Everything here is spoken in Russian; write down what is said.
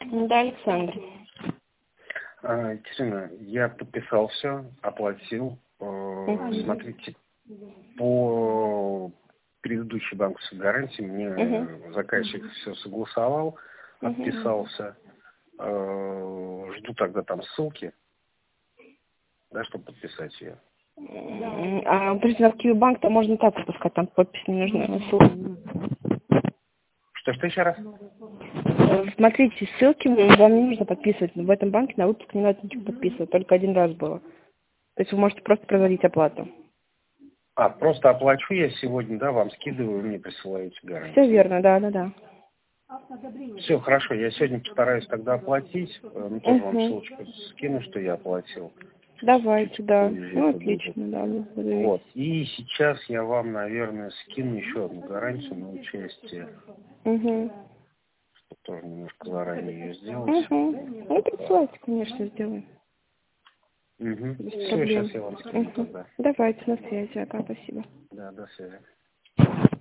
Да, Александр. Екатерина, я подписал все, оплатил. Смотрите, по предыдущей банковской гарантии мне заказчик все согласовал, отписался. Жду тогда там ссылки, да, чтобы подписать ее. А прежде в Киви банк, то можно так выпускать, там подпись не нужна. Что еще раз? Смотрите, ссылки вам не нужно подписывать. В этом банке на выпуск не надо ничего подписывать, только один раз было. То есть вы можете просто производить оплату. Просто оплачу я сегодня, да, вам скидываю, вы мне присылаете гарантию. Все верно, да. Все, хорошо, я сегодня постараюсь тогда оплатить. Тоже вам ссылочку скину, что я оплатил. Давайте, да. Ну, будет. отлично, да. Вот. И сейчас я вам, наверное, скину еще одну гарантию на участие. Чтобы тоже немножко заранее ее сделать. Ну, присылайте, конечно, сделаем. Все, сейчас я вам скину тогда. Давайте, на связи, ага, спасибо. Да, до связи.